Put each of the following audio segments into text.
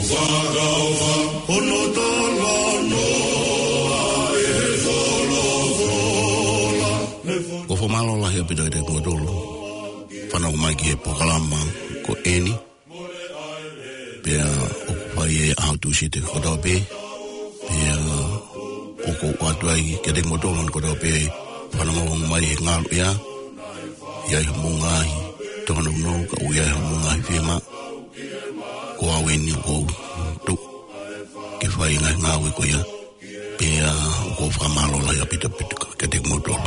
Ko fo malo la hia pita de modolo. Fana ko mai ki e pokalama ko eni. Pea o pai e au tu si te kodau pe. Pea o ko watu ai ke de modolo ko kodau pe. Fana mo mai e ngalu ia. Ia i munga ai. Tona no ka u ia munga ai fema. Ko aweni ko tu. Ke fai ngawe ko ia. Pea ko fa malo la hia pita ke de modolo.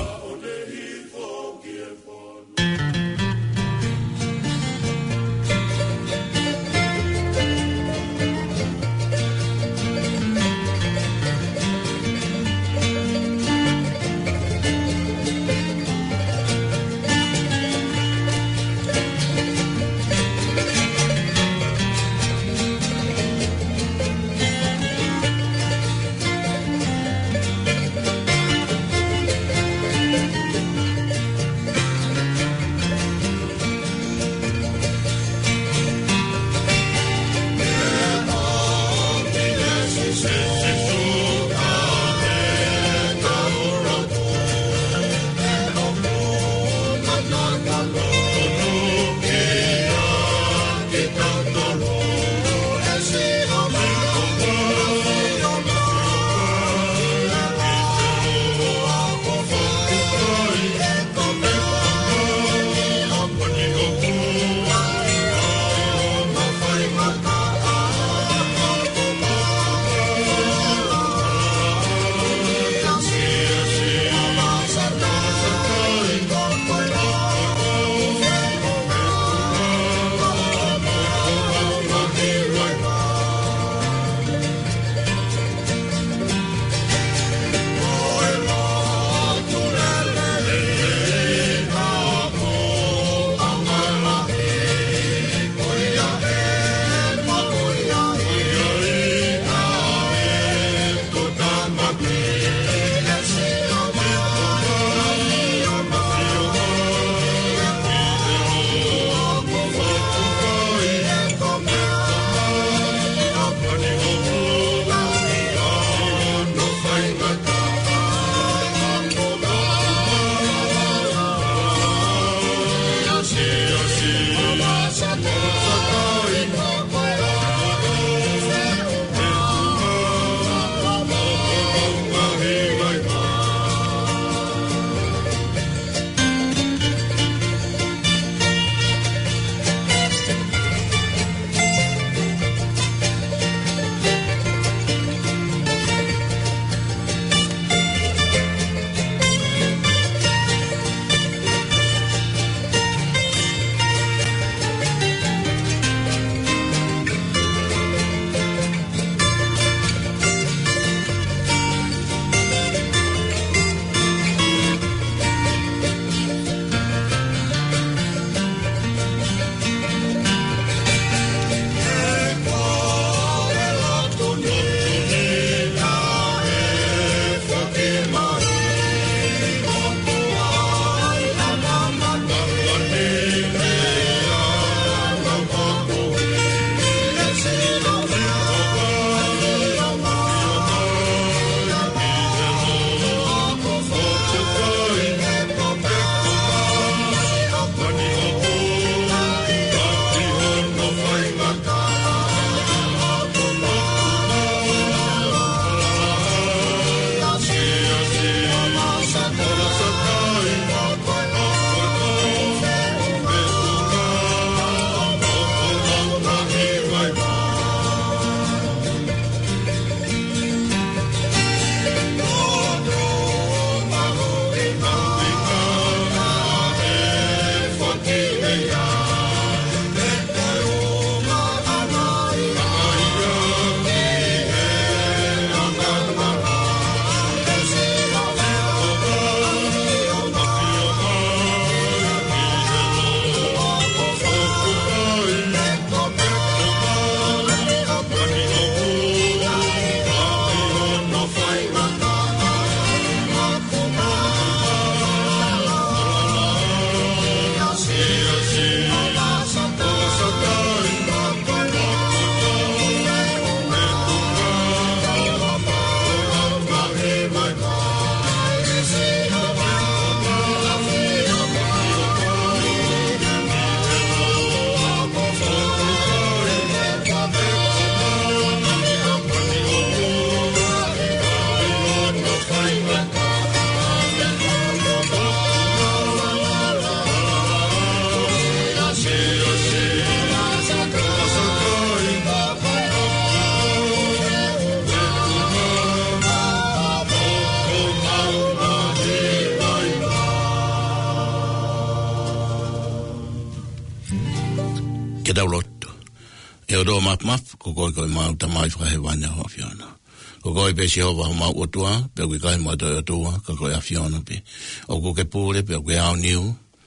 ke tau loto. E o do map ko mau tamai fra he wana ho fiona. Ko pe si ho va mau o tua, pe ko kai mo to tua, ko a fiona pe. O ko ke pule pe ko au niu.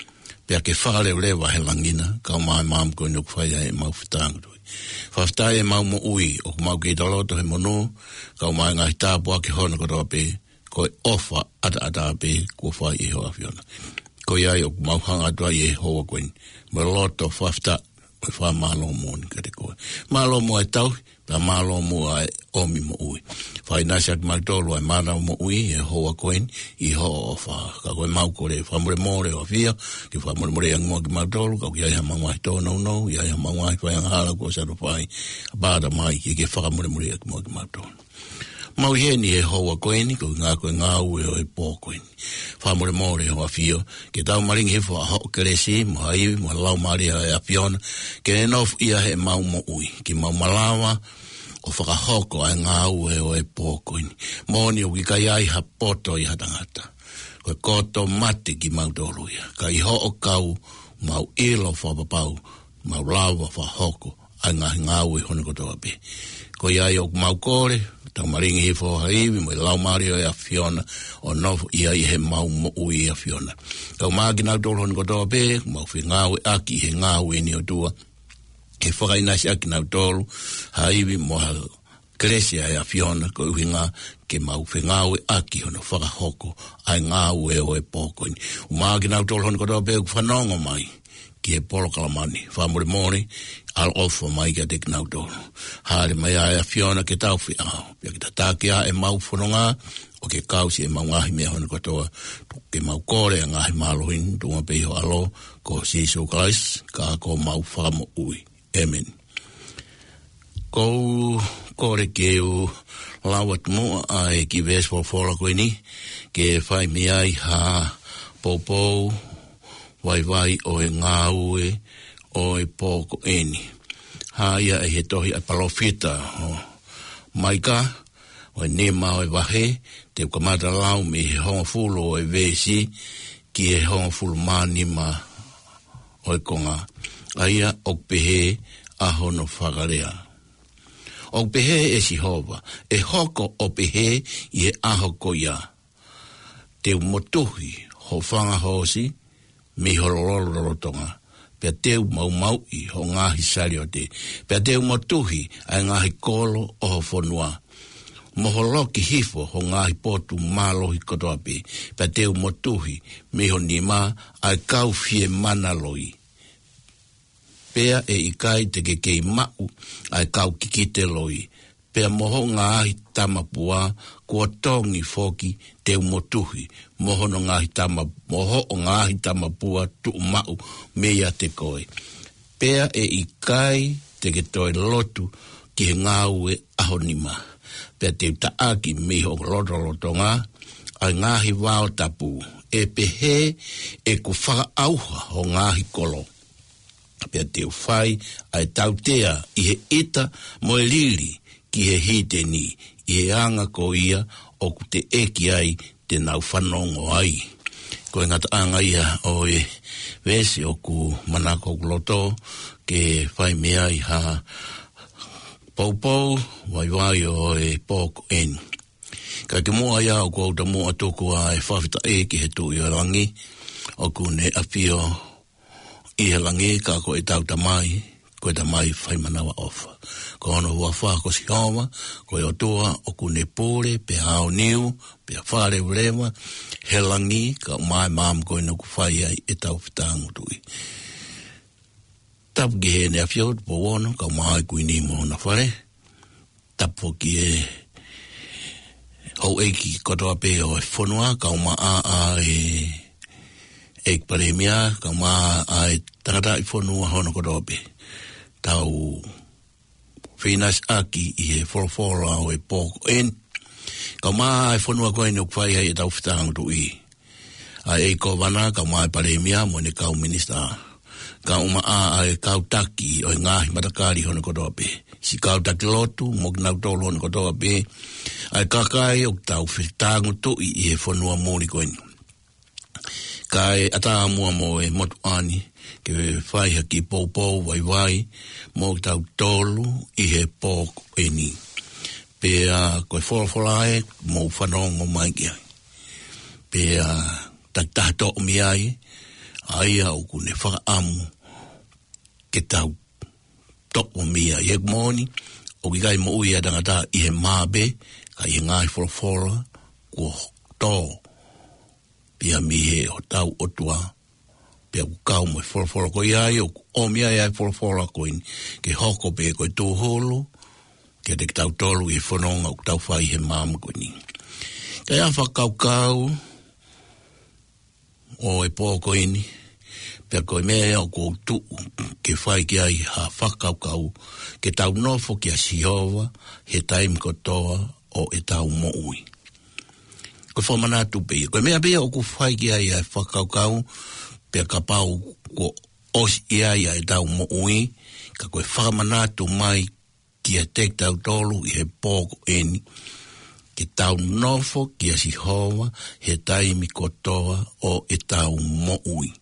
Pe ke fale le va he langina, ka mai mam ko no fai e mau futang. Faftai e mau mo ui, o mau ke doloto he mono, ka mai ngai ta po ke hono ko do pe, ko ofa ata pe ko fai e ho fiona. Ko ia o mau hanga tua e ho ko ni. Mo loto fafta ko fa malo mo ni ke ko. Malo mo e tau, pa malo mo ai o mi mo ui. Fai na sak mau tolo e malo mo ui e ho ko ni I ho fa ka ko mau ko le fa mo le o fia, ke fa mo le ang mo ke mau tolo ka ia ha mau ai to no ia ha mau ai fa ang hala ko sa do fai. Ba da mai ke fa mo le ke mo ke mau tolo. Mau heni e hoa koeni, ko ngā ue o e pō koeni. Whamore mōre hoa fio, ke tau maringi he fua hao keresi, mo haiwi, mo lau maria e apiona, ke ne nof ia he mau mo ui, ki mau malawa, o whakahoko ai ngā ue o e pō koeni. Mōni o ki kai ai ha poto I hatangata. Ko koto mate ki mau tōruia, ka I ho o kau, mau ilo whapapau, mau lawa whahoko, ai ngā ue hone kotoa pe. Ko iai o mau kore, tau maringi he fo haiwi, mo lau mario e a fiona, o nofu ia I he mau mo ui a fiona. Kau maagi nau tolo honi kotoa pe, mau whi ngāwe aki he ngāwe ni o tua, he whakainasi aki nau tolo, haiwi mo hal kresia e a fiona, ko uhi ngā, ke mau whi ngāwe aki hono whakahoko, ai ngāwe o e pōkoni. O maagi nau tolo honi kotoa pe, whanongo mai, ki e polo kalamani, whamore mori, al ofo mai ka tek nau tolo. Hare mai a fiona ke tau whi au. Pia ki ta tākia e mau whanonga, o ke kausi e mau ngahi mea honi katoa, ke mau kore a ngahi mālohin, tunga peho alo, ko siso kais, ka ko mau whamo ui. Amen. Ko kore ke u lawat mua ai ki vespo fola koe ni, ke whai miai ha popo, vai o e ngā ue, o e pōko eni. Haia e he tohi a palofita o maika, o e nema o e wahe, te ukamata lau me he honga fulu o e vesi, ki he honga fulu mānima o e konga. Aia okpehe ahono whakarea. Okpehe e sihova, e hoko opehe I e ahoko ia. Te umotuhi ho whanga hosi, mi holololo tonga. Pea teu mau I ho ngāhi sari o te. Pea teu motuhi ai ngāhi kolo o ho whanua. Moholoki hifo ho ngāhi potu mālohi kotoa pe. Pea teu motuhi me ho nima ai kau fie mana loi. Pea e ikai te kei mau ai kau kikite loi. Pea moho ngāhi tamapua kua tongi foki teu motuhi. Moho o ngāhi tamapua tu mau mea te koe. Pea e ikai te ke toi lotu ki he ngāue ahonima. Pea te taaki me ho lotolotonga ai ngāhi wao tapu. E pehe e ku whaka auha ho ngāhi kolo. Pea te uwhai ai tautea I he ita mo e lili ki he hite ni. I he anga ko ia o ku te eki ai te nau whanongo ai. Ko ngata anga ia o e vesi o ku manako kuloto ke whai mea I ha poupou vai o e pōko eni. Ka ke mua ia o kouta mua toko a e whawhita e ki he tu I o rangi o ku ne apio I he rangi ka ko e tauta mai ko e ta mai whai manawa ofa. Ko ono hua wha ko si hawa, ko e otoa o ku ne pōre, pe hao niu, pe a whare urewa, he langi, ka mai maam ko e nuku whai ai e tau whitangu tui. Tapu ki he ne a whiot po wono, ka mai kui ni mo na whare. Tapu ki e hau eiki kotoa pe o e whanua, ka ma a e paremia, ka ma a e tangata I whanua hono kotoa pe. Tau whinas aki I he wholawhola o e pōko en. Ka maa e whanua koe ni ukwhai hei e tau whitangu tu I. A e ko wana ka maa e paremia mo ne kau minista. Ka uma a e kau taki o e ngahi matakari hono kotoa pe. Si kau taki lotu mo ki nau tolo hono kotoa pe. A e kakai o tau whitangu tu I he whanua mōni koe ni. Kai ata mua mo e motu ani, ke whai haki pōpō vai mo tau tolu i he pōko e ni. Pea koe whora e mo whanongo mai ki ai. Pea taktato mi ai, ai au kune whakaamu ke tau toko mi ai. Ek moni, o ki kai mo ui a tangata i he mābe, kai he ngai whora kua tō. Pea mi he o tau otua, pea ku kau mo whora ko iai, o mi ai whora ko in, ke hoko pe koe tōholo, ke te tau tolu i whanonga o tau whai he māma ko ni. Kai a whakau o e pōko ini, pea koe mea o kou tu, ke whai ki ai ha whakau ke tau nofo ki a Sihova, he taim kotoa o e tau mo ui. Koe whamanatu pia. Koe mea pia o ku whai ki ai ai whakau, pia ka pau ko osi i ai ai tau mo ui, ka koe whamanatu mai ki a tek tau tolu i he pōko eni, ki tau nofo ki a Sihova, he taimi kotoa o e tau mo ui.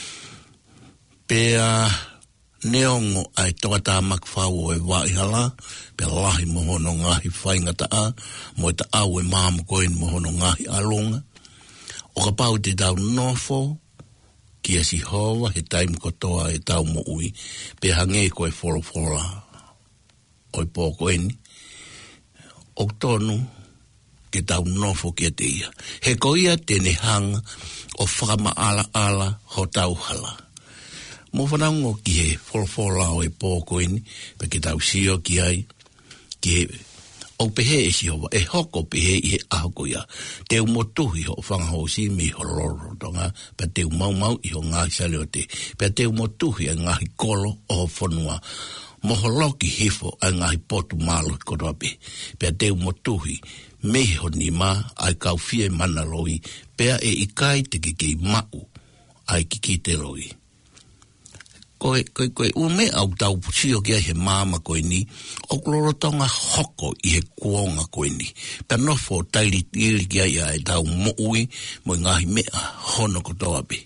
Pea neongo ai toka tā makwhau o e waihala, pea lahi mohono ngahi whaingata a, mo e ta au e māma koe mohono ngahi alonga. O ka pau te tau nofo, ki a Sihova, he taimi kotoa e tau mo ui, pea hange koe whora o e pōko eni. O tonu, ke tau nofo ki a te ia. He ko ia tene hanga o whakama ala ho tau hala. Mo whanango ki he whora o e pōko eni, pe ke tau sio ki ai, ki he o pehe e Sihova, e hoko pehe i he ahoko ia. Te umotuhi ho whangahosi mi ho roro tonga, pe te umau i ho ngahi sale o te, pe te umotuhi a ngahi kolo o whanua, moho loki hifo a ngahi potu malo kotoa pe, pe te umotuhi, mehi ho ni ma, ai kau fie mana roi, pea e ikai te kikei mau, ai kiki te roi. Koe ume au tau sio kia he māma koe ni, o klorotonga hoko i he kuonga koe ni. Pea nofo taili tili kia ia e tau mo ui, mo ngahi mea hono kotoa pe.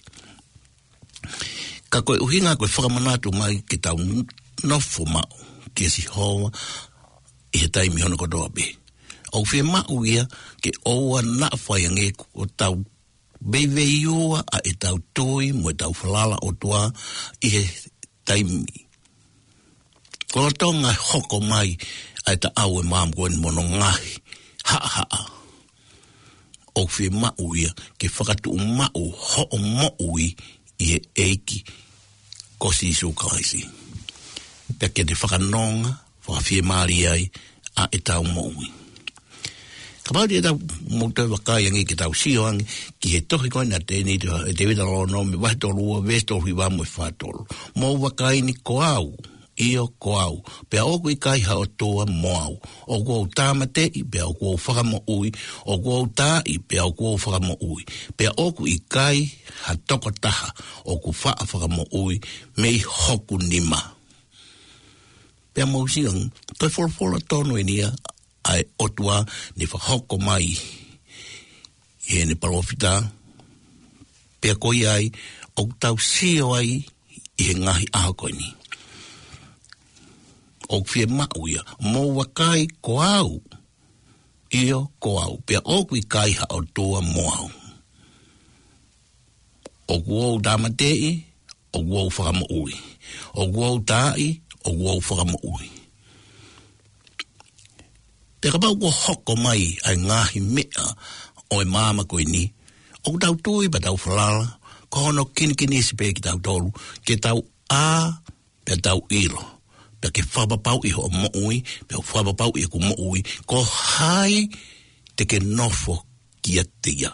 Ka koe uhinga koe whakamanatu mai ke tau nofo mau, kia Sihova, i he taimi hono kotoa pe. Au whi mau ia, ke oua na whaiange o tau Beiwei ua a e tau toi mo e tau whalala o tua i he taimi. Ko tonga hoko mai a e ta au e maamu koe mono ngahi. Ha. O whi mau ia ke whakatu mau ho o moui i he eiki kosi isu kaisi. Pea ke te whakanonga whakawhie maari ai a e tau moui. Kapau te tau moutai wakai angi ki tau sio angi ki he tohi koe na tēni te wita lo no me wahi tolu ua vesto hui wamu e whātolu. Mou wakai ni ko au, io ko au. Pea oku i kai hao toa mo au. Oku au tāmate i pea oku au whakamo ui. Oku au tā i pea oku au whakamo ui. Pea oku i kai ha toko taha oku whakamo ui mei hoku nima. Pea mou siang, toi wholofola tono e nia ai otua ni whahoko mai i ene palofita pea koi ai o tau sio ai i he ngahi ahako ni o whie mau ia mo wakai ko au io ko au pea o kui kai ha o toa mo au o kuou damatei o kuou whakamo ui o kuou tai o kuou whakamo ui. Te kapau ko hoko mai ai ngahi mea o e māma koe ni. O tau tui pa tau whalala, ko hono kini si pe ki tau tolu, ke tau a pe tau ilo. Pe ke whapapau i ho mo ui, pe whapapau i ku mo ui, ko hai te ke nofo ki a tia.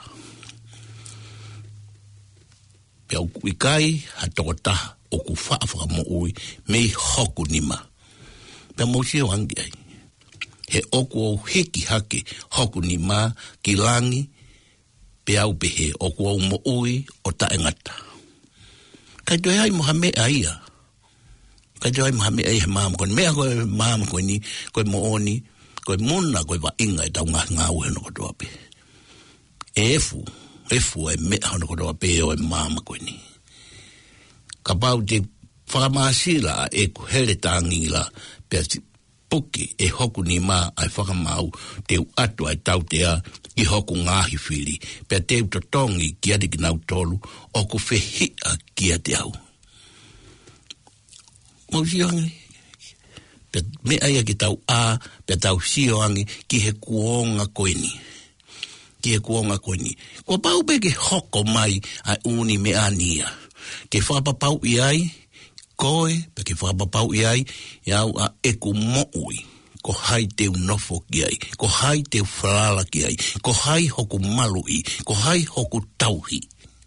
Pe au kui kai ha toko taha o ku whaafaka mo ui, mei hoku nima. Pe mausi o angi ai. He oku au hiki hake hoku ni mā ki langi pe au pehe oku au mo ui o taengata. Kai toi ai moha mea ia. Kai toi ai moha mea ia he māma koe. Mea koe māma koe ni, koe mo oni, koe mona koe wa inga e tau ngā ue no kotoa pe. E efu, e fu e me hono ko pe o mama ko ni ka pau te whakamasila e ku hele tangila pe puki e hoku ni ma ai whakamau te atu ai tau te a i hoku ngahi whiri pe te utotongi kia te kinau tolu o ku whehia kia te au mausiangi pe me aia ki tau a pe tau sioangi ki he kuonga koini ki he kuonga koini ko pau pe ke hoko mai ai uni me ania ke whapapau i ai koe, pe ke whapapau i ai, iau a eku mo'ui, ko hai te unofo ki ai, ko hai te whalala ki ai, ko hai hoku malui, ko hai hoku tauhi.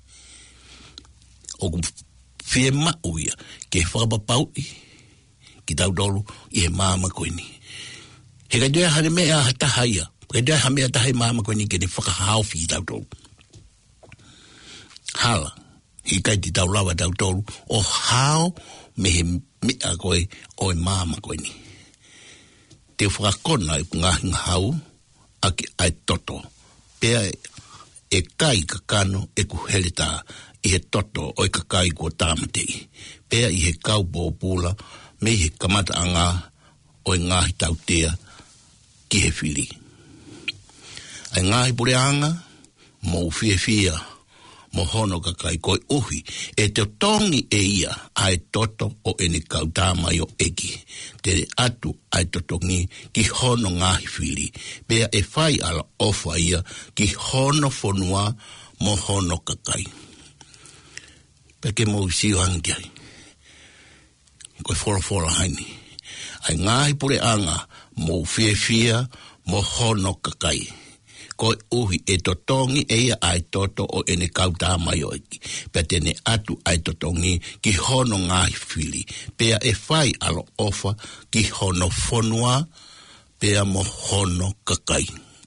Oku whie ma'uia, ke whapapau i, ki tau dolu, i he māma koe ni. He kai dea hane mea hatahaia, kai dea hane mea tahai māma koe ni, ke ne whakahauwhi i tau dolu. Hala. I kai ti tau lawa tau tolu, o hao me he mea koe o e māma koe ni. Te whakakona e ngahi ngahau, aki ai toto. Pea e kai kakano e ku hele tā, i he toto o e kakai kua tāmatei. Pea i he kau pōpula, me he kamata anga o e ngahi tau tea ki he whiri. Ai ngahi pure anga, mō whia mo hono kakai koi uhi, e te tongi e ia ai toto o ene kautamai o eki. Te atu ai totongi ki hono ngahi whiri, pea e whai ala ofa ia ki hono whonua mo hono kakai. Peke mo usio angiai. Koi whora haini. Ai ngahi pure anga mo whia mo hono kakai. Ko uhi e totongi e ia ai toto o ene kauta mai oiki. Pea tene atu ai totongi ki hono ngahi whiri. Pea e whai alo ofa ki hono whonua, pea mo hono kakai.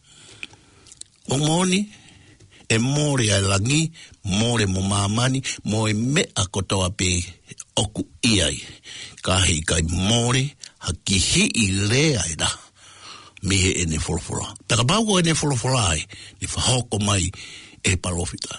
O moni, e more ai langi, more mo mamani, mo e mea kotoa pe oku iai. Kahi kai more, haki hi i lea e da. Me ene folofora. Taka pau ene folofora ai, ni whahoko mai e parofita.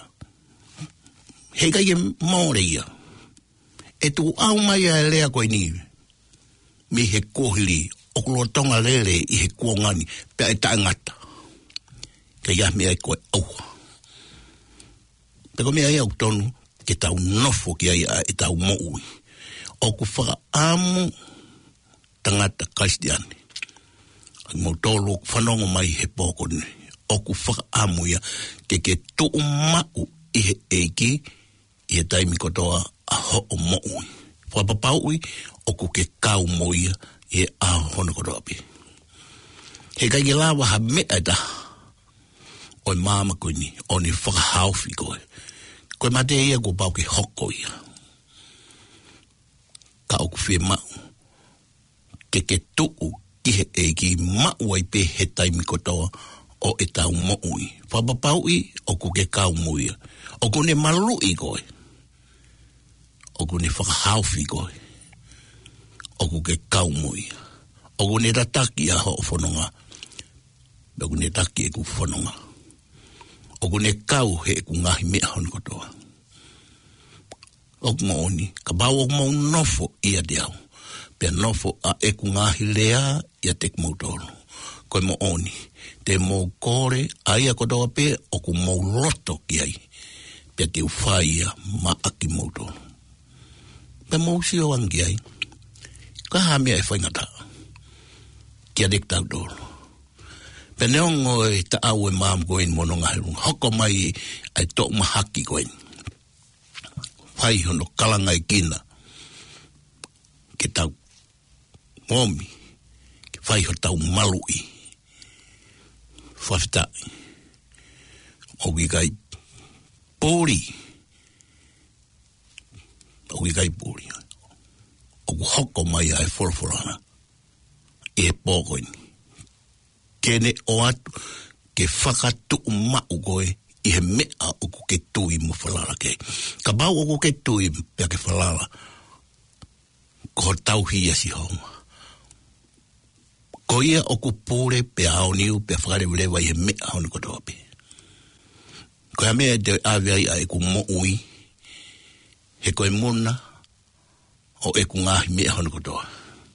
He kai e maore ia. E tu au mai a lea koe ni. Me he kohili, o kuloa tonga lele i he kuongani, pea e taangata. Ka ia mea e koe auha. Peko mea ia utonu, ke tau nofo ki ai e tau moui. O ku whaka amu tangata kaistiani. Mo tolo whanongo mai he pōko ni. Oku whakaamuia ke tuu mau i he eiki i he taimi kotoa a ho o moui. Whapapaui oku ke kau moia i he a hono kotoa pi. He kai ke lawa ha mea da o i māma koe ni, o ni whakahauwhi koe. Koe mate ia ko pau ke hoko ia. Ka oku whie mau. Ke tuu ki he eiki mauai pe he taimi kotoa o e tau moui. Whapapaui o ku ke kau muia. O ku ne malui koe. O ku ne whakahauwhi koe. O ku ke kau muia. O ku ne rataki a ho whanonga. O ku ne taki e ku whanonga. O ku ne kau he ku ngahi mea hon kotoa. O ku maoni, ka bau o ku mau nofo ia te au. Pea nofo a e ku ngahi lea ia te kumautolo. Koe mo oni. Te mou kore aia kotoa pe o ku mou loto ki ai. Pea te uwhaia ma aki mautolo. Pea mou sio angi ai. Ka hamea e whaingata. Kia dek tau dolo. Pea neongo e ta au e maam koen mono ngahirung. Hoko mai ai tok mahaki koen. Whai hono kalangai kina. Ke tau momi. Whai ho tau malui. Whawhitai. Oki kai pōri. Oki kai pōri. Oku hoko mai ai whorwhorana. E pōkoini. Kene o atu. Ke whakatu mau koe. I he mea oku ke tui mo whalala kei. Ka bau oku ke tui pia ke whalala. Ko tau hia si honga. Ko ia oku pūre pe haoniu pe whakarewerewa i he mea honi kotoa pe. Ko mea te awai ai ku mo ui. He koe muna o e ku ngahi mea hono kotoa.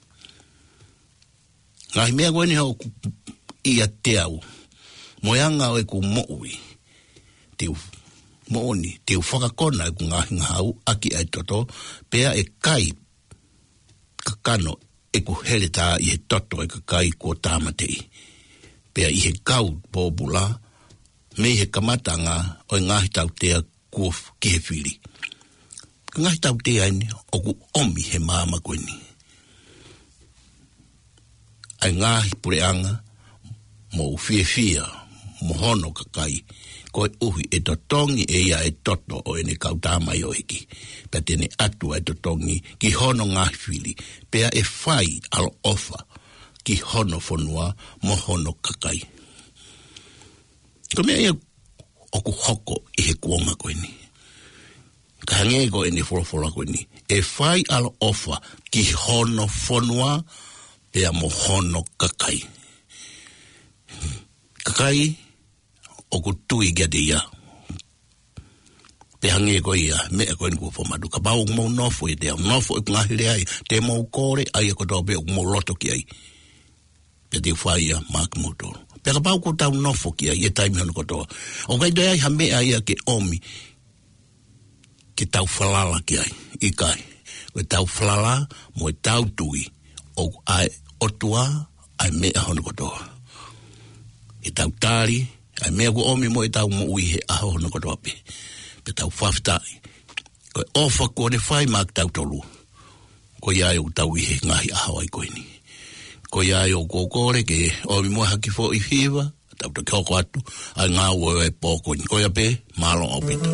Ngahi mea koe ni hau ia te au. Moeanga o e ku mo ui. Teu mooni, teu whakakona e ku ngahi ngahau aki ai toto. Pea e kai kakano e ku hele tā i he toto e ka kai kua tāmatei. Pea i he kau pōpula, me he kamatanga o i ngahi tau tea kua ki he whiri. Ka ngahi tau tea ini, o ku omi he māma koe ni. Ai ngahi pureanga, mo whia, mo hono ka kai, koe uhi e totongi e ia e toto o ene kau tāmai o hiki. Pea tene atua e totongi ki hono ngahi whiri, pea e whai alo ofa ki hono whanua mo hono kakai. Ko mea ia oku hoko i he kuonga koe ni. Ka hange ko ene whorofora koe ni. E whai alo ofa ki hono whanua pea mo hono kakai. Kakai oku tui kia te ia. Pe hange ko ia, mea koe ni kua whamadu. Ka pau mo nofo i te au. Nofo i ngahire ai. Te mo kore ai e kotoa pe mo loto ki ai. Pe te whaia mak motor. Pe ka pau ko tau nofo ki ai e taimi hono kotoa. O kai te ai ha mea ia ke omi. Ke tau whalala ki ai. I kai. Ko tau whalala mo e tau tui. O ai otua ai mea hono kotoa. E tau tari. Ai mea ko omi mo e tau mo ui he aho hono kotoa pe. Pe tau whaftai. Ko ofa ko ne whai mak tau tolu. Ko iai o tau i he ngahi aho ai koe ni. Ko iai o kōkore ke omi mo haki fo i whiwa. Tau te kioko atu. Ai ngā ua e pōko ni. Ko ia pe, mālo au pita.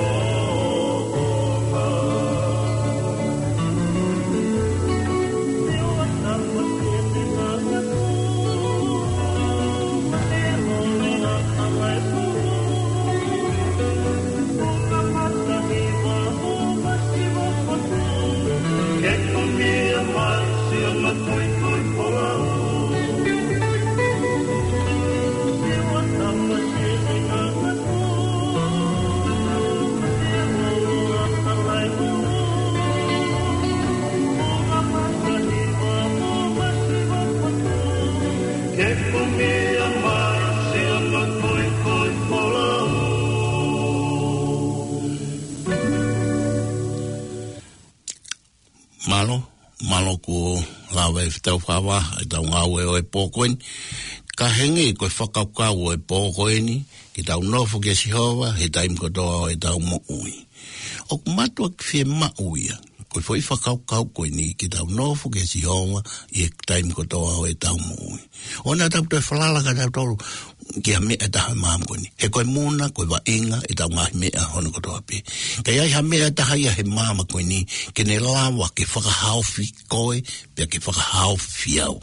Malo ko lawe tau whawa e tau ngawe o e pōkoeni. Ka henge koe whakaukau o e pōkoeni i tau nofo ke Sihova he taim kotoa o e tau mo'ui. O matua ki whie ma'uia koe whai whakaukau koe ni ki tau nofo ke Sihova i e taim kotoa o e tau mo'ui. O nā tau toi whalala ka tau tolu ki a mea taha maam koe ni. He koe muna koe wa inga e tau ngahi mea hono kotoa pe. Ka iai ha mea taha ia he maama koe ni ke ne lawa ke whakahauwhi koe pia ke whakahauwhi au.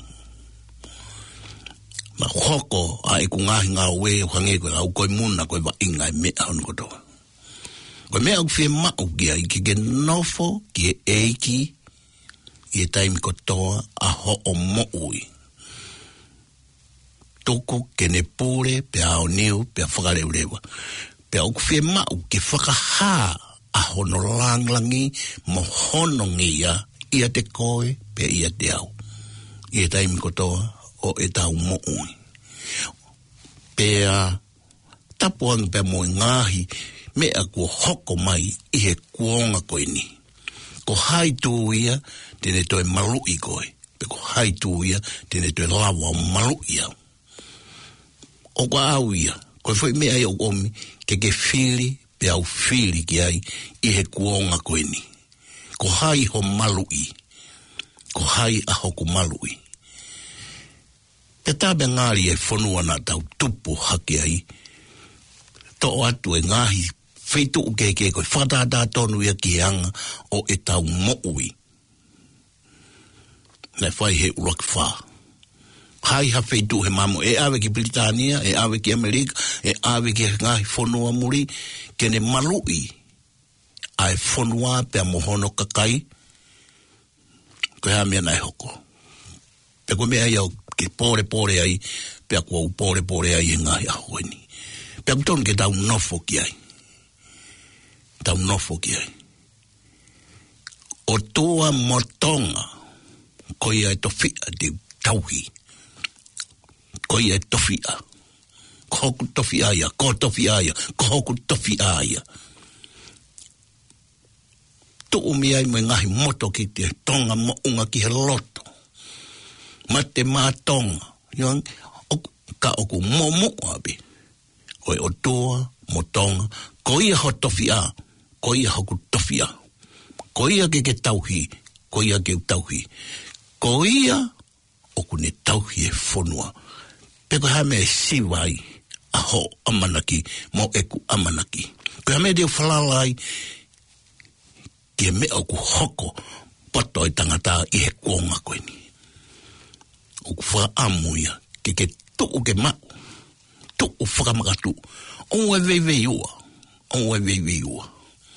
Ma hoko a e ku ngahi ngā ue o hange koe au koe muna koe wa inga e mea hono kotoa. Koe mea au whie mau ki ai ki ke nofo ki e eiki i e taimi kotoa a ho o mo'ui. Toko ke ne pūre pe ao niu pe a whakareurewa. Pe au whie mau ke whakahā a hono langlangi mo hono ngia ia te koe pe ia te au. I e taimi kotoa o e tau mo'ui. Pe a tapuang pe mo ngahi mea kua hoko mai i he kuonga koe ni. Ko hai tū ia tene toi malui koe. Pe ko hai tū ia tene toi lawa malui au. O kwa au ia, koe whai mea i o omi ke whiri pe au whiri ki ai i he kuonga koe ni. Ko hai ho malui. Ko hai a hoku malui. Te tabe ngāri e whanua nā tau tupu hake ai. Tō atu e ngāhi whaitu uke koe whatātā tonu ia ki anga o e tau mo'ui. Nei whai he urak whā. Hai ha whaitu he mamo e awe ki Britania, e awe ki Amerika, e awe ki ngāhi whanua muri, ke ne malui ai whanua pe a mohono kakai, koe ha mea nai hoko. Pe koe mea iau ke pōre ai, pe a kua pōre ai e ngāhi ahoe ni. Pe a kutonu ke tau nofo ki ai. Tau nofo ki ai. O tua motonga, koe ai tofia te tauhi. Koe ai tofia. Ko hoku tofia ia, ko tofia ia, ko hoku tofia ia. Tuu mi ai mo ngahi moto ki te tonga mo unga ki he loto. Mate mātonga. Ion, ka oku momo abi. Koe o tua motonga, ko ia ho tofia, ko ia hoku tofia. Ko ia ke tauhi, ko ia ke tauhi. Ko ia oku ne tauhi e whanua. Peko hame e siwai aho amanaki, mo eku amanaki. Ko hame deo whalalai ki me oku hoko poto i tangata i he kuonga koe ni. Oku wha amuia ke tuu ke mau. Tuu whakamakatu. Onwe vei ua. Onwe vei ua.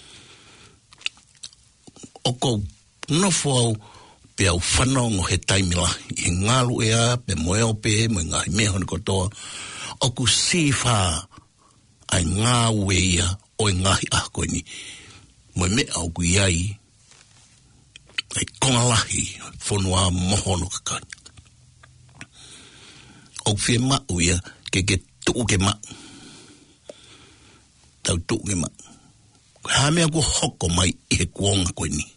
Oko nofo au pe au whanongo he taimila i ngalu ea, pe moeo pe, mo ngahi meho ni kotoa, oku siwha ai ngā wea o ngahi ako ni, mo me au ku iai, ai kongalahi, whanua mohono kakani. Oku whie mau ia, ke tuu ke mau. Tau tuu ke mau. Hamea ku hoko mai i he kuonga koe ni.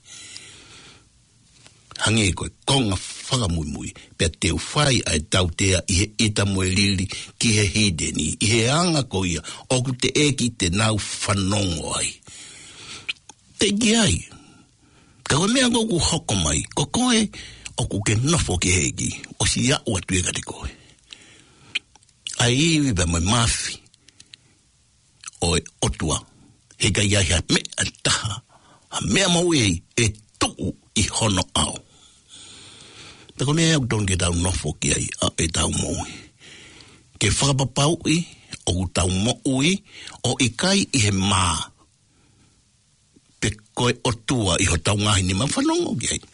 Hange koe konga whakamui pe teo whai ai tau tea i he ita moe lili ki he hideni, i he anga ko ia, oku te eki te nau whanongo ai. Te ki ai, ka koe mea koku hoko mai, ko koe oku ke nofo ke heki, o si au atu e kate koe. Ai iwi pa moe mafi, o e otua, he ka ia hea me ataha. A mea mau e tuu I hono au. Tako mea au tonu ke tau nofo ki ai e tau moui. Ke whakapapau I o tau moui o I kai I he maa. Pe koe o tua I ho tau ngahi ni mawhanongo ki ai.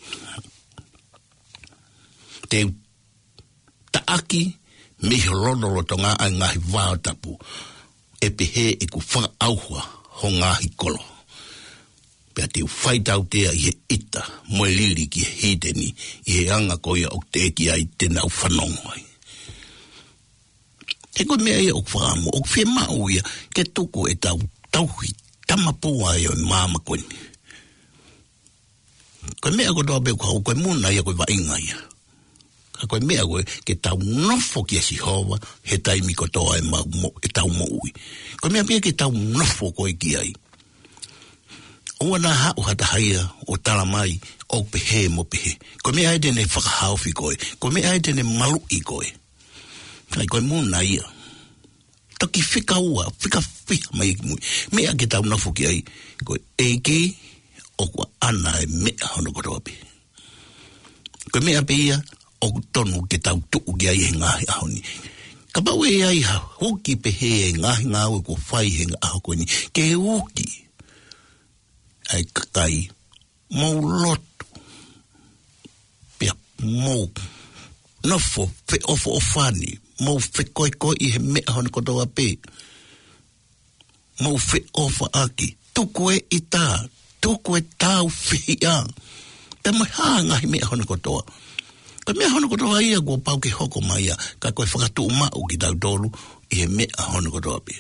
Te taaki me he rodoro to ngā ai ngahi wātapu. E pehe e ku whaka auhua ho ngahi kolo. Pea te whai tau tea I he ita, moe liri ki he hiteni, I he anga koia o te ki ai tena au whanongo ai. He koe mea ia o whaamu, o whea mau ia, ke tuku e tau tauhi, tamapua ai o māma koe ni. Koe mea koe toa peo kau, koe muna ia koe wainga ia. Ka koe mea koe, ke tau nofo ki a Sihova, he taimi ko toa e tau moui. Koe mea pia ke tau nofo koe ki ai. Oa nā hau hata haia o tala mai o pehe mo pehe. Ko mea ai tene whakahauwhi koe. Ko mea ai tene malu I koe. Kai koe muna ia. Taki whika ua, whika mai ki mui. Mea ke tau nafu ki ai. Koe eiki o kua ana e mea hono koroa pe. Koe mea pe ia o tonu ke tau tuu ki ai he ngahi ahoni. Ka pau e ai ha huki pehe e ngahi ngāwe ko whai he ngaho koe ni. Ke huki. Ai kakai mau lotu pia mau nofo fe ofo ofani mau fe koi I he mea hona kotoa pe mau fe ofa aki tuku e I tā tuku e tāu whia pe mai hanga he mea hona kotoa ka mea hona kotoa ia kua pau ke hoko mai ia ka koe whakatu mau ki tau tolu I he mea hona kotoa pe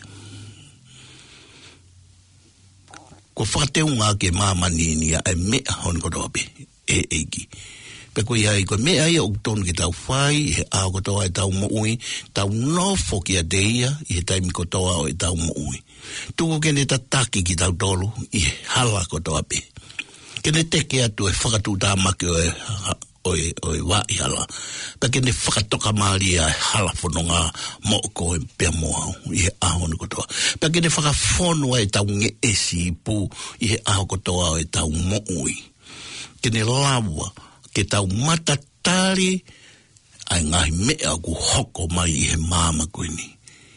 ko whakateu ngā ke māmani a e mea hon kotoa pe, e eiki. Pe ko ia ko mea ia o tonu ke tau whai, he ao kotoa e tau moui, tau nofo ki a deia, I he taimi kotoa o e tau moui. Tuku kene tataki ki tau tolu, I he hala kotoa pe. Kene teke atu e whakatu tā maki o e wā I hala. Pe kene whakatoka maari a hala whanonga mo ko e pia moa I he aho ni kotoa. Pe kene whakawhonua e tau nge esi I pū I he aho kotoa o e tau moui. Kene lawa ke tau matatari ai ngahi mea ku hoko mai I he māma koe ni.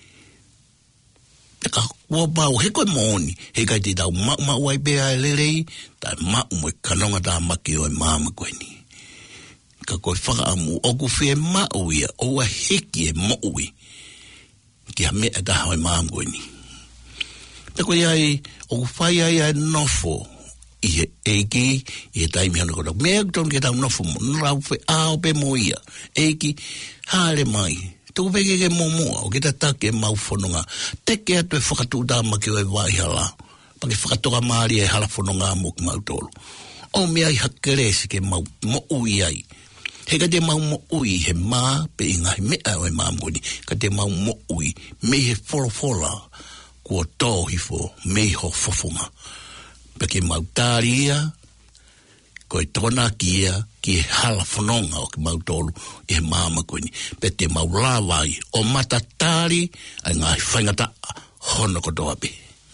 Pe ka kua pau he koe mooni he kai te tau mau ai bea e lerei tai mau mo e kanonga tā maki o e māma koe ni. Ka koe whakaamu o ku whea mau ia o a heki e moui ki a mea taha e māmkoe ni. Pe koe ai o ku whai ai ai nofo I he eiki I he taimi hana koto. Mea kuton ke tau nofo mo nrau whe ao pe mo ia eiki haere mai. Tuku peke ke momoa o ke ta take mau whanonga. Teke atu e whakatu tā maki o e waihala. Pake whakatoka maari e hala whanonga mo ki mau tolu. O mea I hakeresi ke mau mo ui ai. He ka te mau mo ui he mā pe I ngahi mea o e māmoni. Ka te mau mo ui me he wholofola kua tōhifo me ho fofonga. Pe ke mau tāria ko e tona kia ki he hala whanonga o ke mau tolu I he māma koini. Pe te mau lawai o matatāri ai ngahi whaingata hono kotoa pe.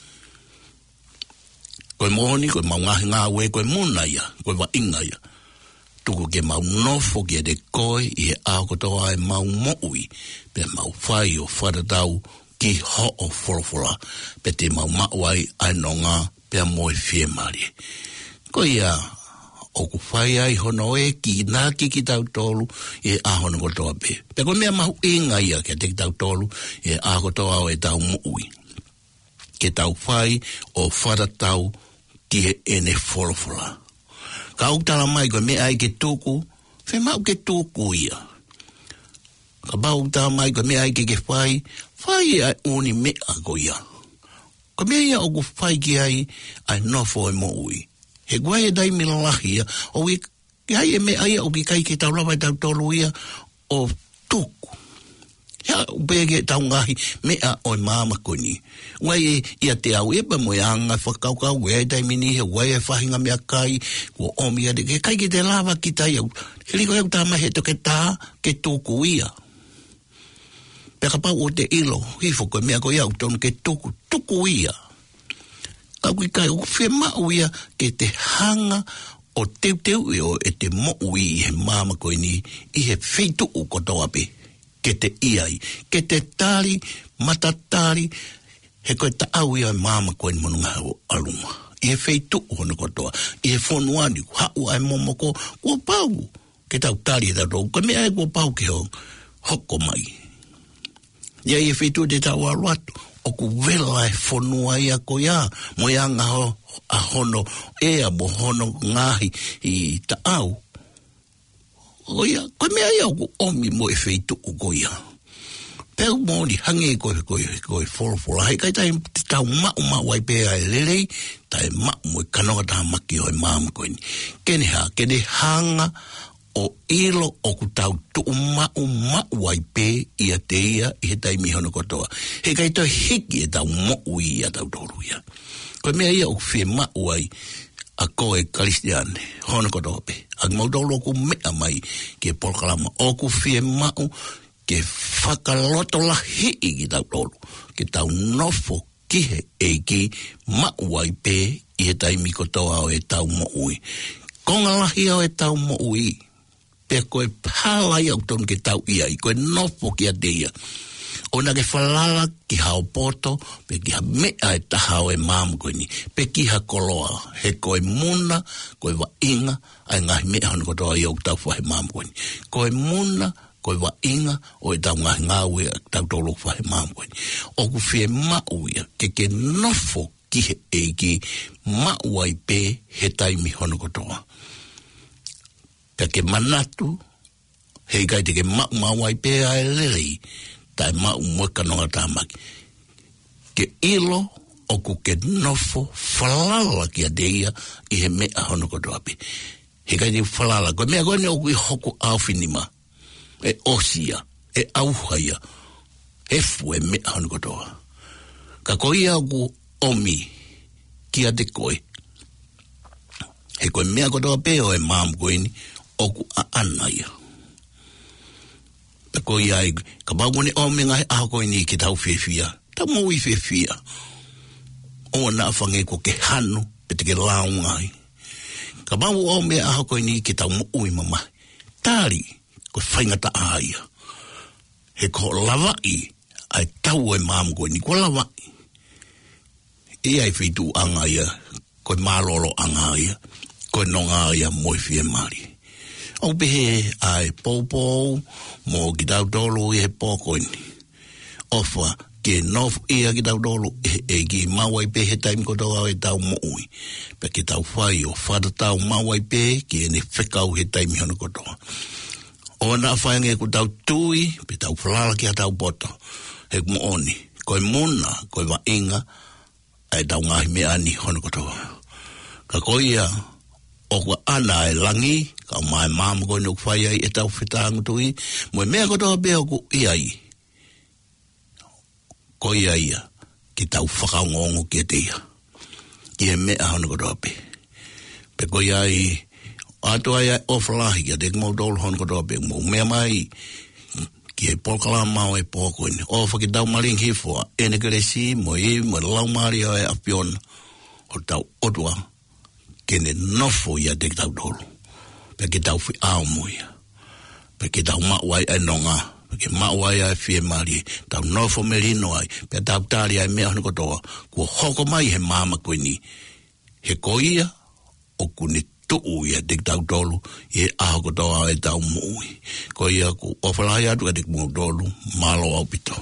Koe mohoni, koe mau ngahi ngā we, koe muna ia, koe wa inga ia. Tuku ke mau nofo ki de koe I he ao kotoa e mau moui pe mau whai o wharatau ki ho o whorofora pe te mau mauai ai no ngā pe moe whie mari. Ko ia o ku whai ai hono e ki nā ki tau tolu I he ahono kotoa pe. Pe ko mea mahu inga ia ke te tau tolu I he ao kotoa o e tau moui. Ke tau whai o wharatau ki he ene whorofora. Ka uktala mai koe mea ai ke tuku, whe mau ke tuku ia. Ka bau uktala mai koe mea ai ke whai ai uni mea ko ia. Ko mea ia o ku whai ki ai nofo e mo ui. He guai e dai mila lahi ia, o i hai e mea ia o ki kai ke tau lawa tau tolu ia o tuku. Hea upege tau ngahi mea o māma koni. Wai ia te au epa mo anga whakaukau wea tai mini he wai e whahinga mea kai kua omi ade ke kai ki te lawa ki tai au. He liko eu tāma he toke tā ke tōku ia. Peka pau o te ilo hifo koe mea koe au tonu ke tuku ia. Au kai o whi mau ia ke te hanga o teu o e te mo'u i he māma koe ni i he wheitu o kotoa pe. Ke te iai, ke te tari, matatari, he koe ta au ia māma koe ni monunga o alunga. I he wheitu o hono kotoa, i he whonuani, hau ai momoko, kua pau, ke tau tari e tau tau, koe mea e kua pau ke hoko mai. Ia i he wheitu te tau aluatu, o ku vela e whonua ia ko ia, mo ia ngā a hono, ea mo hono ngahi i ta au. O ia, koe mea ia ku omi mo e wheitu o ko ia. Pēu mōni hange koe wholofola, hei kai tai tau mau ai pēa e lelei, tai mau mo e kanoa taha maki o e māma koe ni. Kene hanga o ilo o ku tau tuu mau ai pē ia te ia i he tai mihono kotoa. Hei kai toi hiki e tau mo'u ia tau toru ia. Koe mea ia o whi mau ai a koe Kalistiane, hono kotoa pē. Ak mautolo ku mea mai ke polkalama. O ku whi mau ke whakaloto la hii ki tau tolu, ke tau nofo kihe e ki mauai pē i he taimi kotoa o e tau mo'ui. Konga lahi o e tau mo'ui, pe koe pālai au tonu ke tau ia, i koe nofo ki a deia. Ona ke whalala ki hao poto, pe ki ha mea e taha o e māmu koe ni, pe ki ha koloa, he koe muna, koe wa inga, ai ngahi mea hono kotoa i au tau whahe māmu koe ni. Koe muna, koe wa inga o e tau ngahi ngāwe tau tolo whahe māmkoe. O ku whie mau ia ke nofo ki he eiki mau ai pē he taimi hono kotoa. Pea ke manatu, hei kai te ke mau ai pē ai lelei, tai mau mweka nonga tāmaki. Ke ilo o ku ke nofo whalala ki a deia i he mea hono kotoa pē. Hei kai te whalala, koe mea koe ne o ku i hoku awhinima. E osia, e auhaia, e fue me hanu kotoa. Ka koe ia ku omi, kia te koe. He koe mea kotoa peo e māmu koe ni, o ku a anaia. Ka koe ia, ka pākone omi ngai aho koe ni ki tau whewhia, tau maui whewhia. O na whange ko ke hanu, pe te ke laungai. Ka pākone omi aho koe ni ki tau maui mamai. Tāri, ko whaingata aia. He ko lawai, ai tau e māmu koe ni, ko lawai. E ai whitu anga ia, ko mārolo anga ia, ko nonga ia moi whie mari. Au pehe ai pōpō, mo ki tau tolu i he pōkoe ni. Ofa, ke nofu ia ki tau tolu, e ki mawai pe he taimi kotoa e tau moui. Pe ke tau whai o whata tau mawai pe, ki ene whekau he taimi hono kotoa. O na whainge ku tau tui, pe tau whalala ki a tau poto. He kumo oni, koe muna, koe wa inga, ai tau ngahi me ani hono kotoa. Ka koe ia, o kua ana e langi, ka mai māma koe nuk whai ai e tau whitangu tui, moe mea kotoa bea ku iai. Koe ia, ki tau whakaongongo ki a teia. Ki he mea hono kotoa pe. Pe koe iai, ato ai ofalahi kia te mautolo hono kotoa pe mo mea mai ki e polkala mau e pōkoini. Ofa ki tau maring hifua ene keresi mo i mo lau mari o e apiona o tau otua kene nofo ia te tau tolo. Pe ki tau whi ao muia. Pe ki tau mauai e nonga. Pe ki mauai e fie mari. Tau nofo merino ai. Pe tau tari ai mea hono kotoa. Kua hoko mai he mama koe ni. He koia o kuni tuu ia te tau tolu, i aho kotoa e tau mui. Ko ia ku ofalai atu e te mua tolu, malo au pito.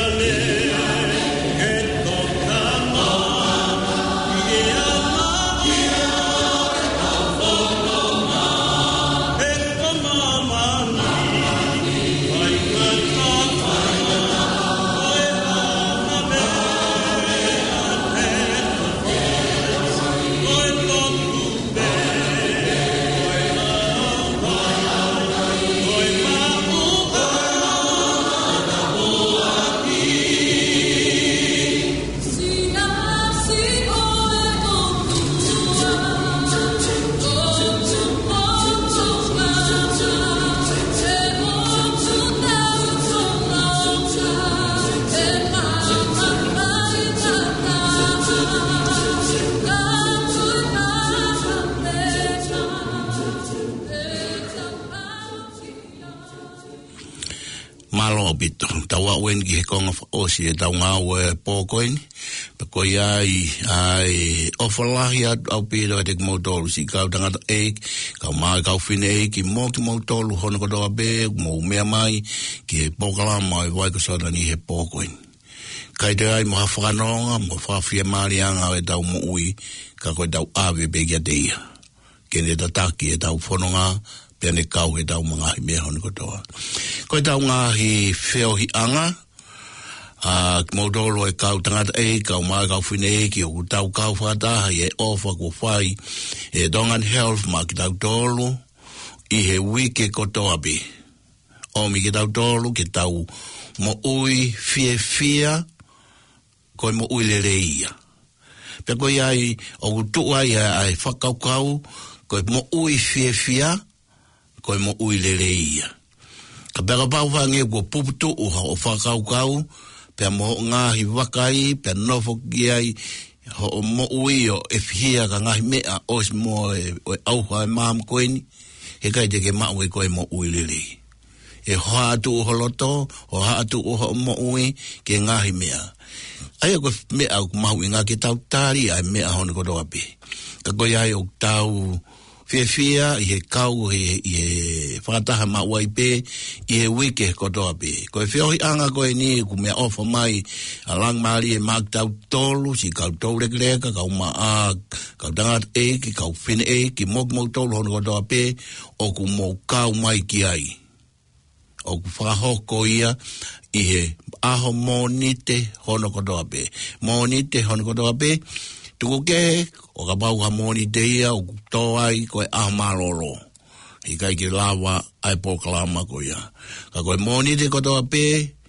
Bito tawa wen gi kong o si ta nga we pokoin ko ai ofalahi au piro de motor si ka tanga e ka ma ka fine ki mo motor hono ko do be mo me mai ki pokala mai vai ko sa ni he pokoin kai dai mo afranonga mo fa fie marianga e da mo ui ka ko da ave be ga de ke ne da taki e da fononga pene kau he tau mga hi mea honi kotoa. Koe tau ngā hi wheo hi anga, mautolo e kau tangata e, kau maa kau whine e, ki o tau kau whataha i e ofa ko whai, e dongan health ma ki tau tolu, i he wike kotoa bi. O mi ki tau tolu, ki tau mo ui fia, koe mo ui lere ia. Pe koe ai, o kutua i ai whakaukau, koe mo ui fia, koe mo ui lere ia. Ka pera pau whange kua puputu uha o whakaukau, pia mo ngahi wakai, pia nofo ki ai, ho mo ui o e fihia ka ngahi mea os mo e auha e maam koeni, he kai te ke mau e koe mo ui lere. E hoa atu uha loto, o ha atu uha mo ui, ke ngahi mea. Ai koe mea au mahu i ngā ke tau tari, ai mea honi koto api. Ka koe ai o tau fia, i he kau, i he whakataha mawai pe, i he wike kotoa pe. Koe whiohi anga koe ni, ku mea ofa mai, a lang maari e maak tau tolu, si kau tau rekreka, kau maa, kau tangat e, ki kau whine e, ki mok mau tolu hono kotoa pe, o ku mau kau mai ki ai. O ku whakahoko ia, i he aho monite hono kotoa pe. Monite hono kotoa pe, tuku ke, o ka pau ha moni teia, o kuto ai, koe aho malolo. I kai ki lawa, ai pokalama ko ia. Ka koe moni te kotoa pe,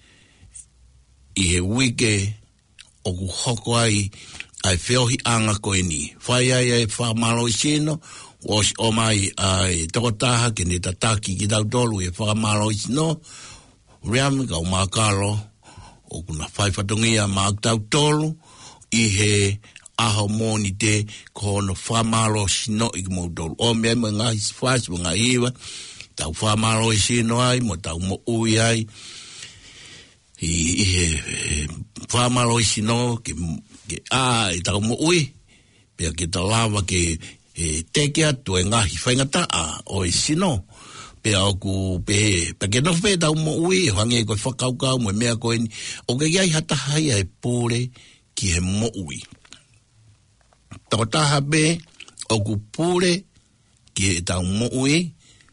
i he wike, o ku hoko ai, ai whiohi anga koe ni. Whai ai whamalo i sino, o mai ai tokotaha, ke ne tataki ki tau tolu, e whamalo i sino, ream, ka o makalo, o kuna whaifatongia maak tau tolu, i he aho moni te kono whamalo sino i ki mautolu. O mea mo ngā hiswhas, mo ngā iwa, tau whamalo i sino ai, mo tau mo ui ai, i he whamalo i sino, i tau mo ui, pia ki tau lawa ki teke atu e ngā hiwhaingata o i sino, pia oku pe ke no fe tau mo ui, hange koe whakaukau, mo mea koe ni, o ke iai hatahai ai pūre ki he mo ui. Tokotaha be, o ku pūre, ki e tau mo ui,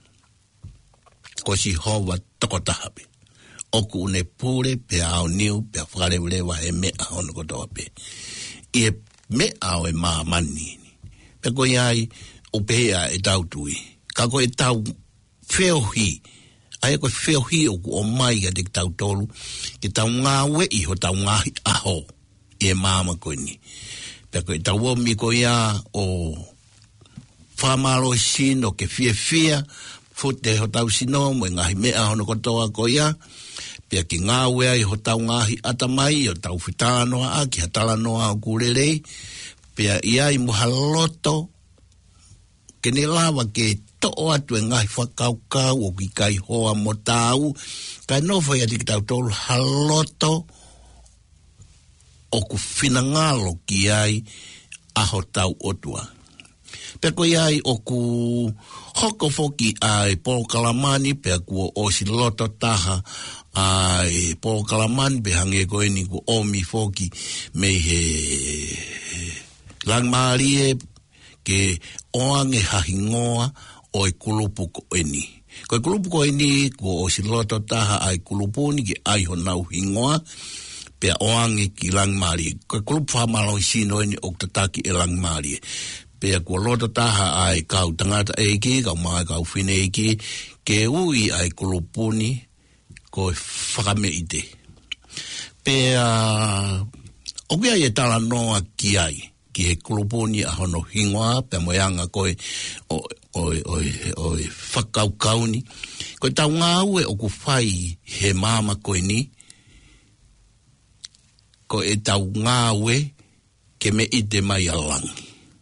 ko si hova tokotaha be. O ku une pūre, pe ao niu, pe a whakarewlewa e mea hono kotoa be. I e mea o e maa manini. Pe ko iai, o pehea e tau tui. Ka ko e tau whiohi, ai ko whiohi o ku o mai ka te tau tolu, ki tau ngā wei ho tau ngāhi aho, i e māma koe ni. Peko i tau omi ko ia o whamaro sino ke fia, fute ho tau sino, mo ngahi mea hono kotoa ko ia, pia ki ngā wea i ho tau ngahi atamai, o tau whitānoa a, ki hatala noa o kurerei, pia ia i muhaloto, ke ne lawa ke to'o atu e ngahi whakaukau, o ki kai hoa mo tau, kai nofo ia ti ki tau tolu haloto, o ku whina ngalo ki ai aho tau otua. Pe ko iai o ku hoko foki ai Paul Kalamani pe ku o si loto taha ai Paul Kalamani pe hange ko ni ku omi foki me he langmarie ke oange hahingoa o kulupu ko eni. Ko kulupu ko eni ko o si loto taha ai kulupuni ki ai honau hingoa pe oange ki langmarie. Ko kulupu hamalo sino eni o tataki e langmarie. Pe ko loto taha ai kau tangata eki, kau mai kau whine eki, ke ui ai kulupuni ko whakame ite. Pe o kia e tala noa ki ai, ki he kulupuni a hono hingoa, pe moyanga koe o whakaukauni. Koe tau ngāue o ku whai he māma koe ni, ko e tau ngāue ke me ite mai alangi.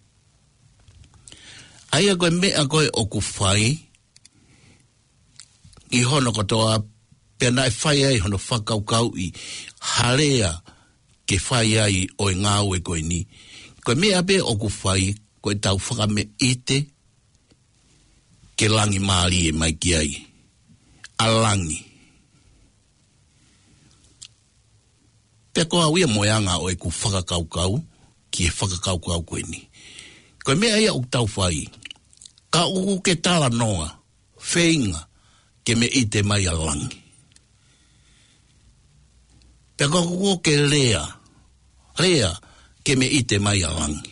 Aia koe mea koe o ku whai, i hono kotoa, pena e whai ai hono whakaukau i harea ke whai ai o e ngāue koe ni. Koe mea pe o ku whai, koe tau whakame ite, ke langi maari e mai ki ai. Alangi. Pe koa uia moyanga o e ku whakakaukau, ki e whakakaukau koe ni. Koe mea ia o tau whai, ka uku ke tala noa, whainga, ke me ite mai alangi. Pe ka uku ke rea, ke me ite mai alangi.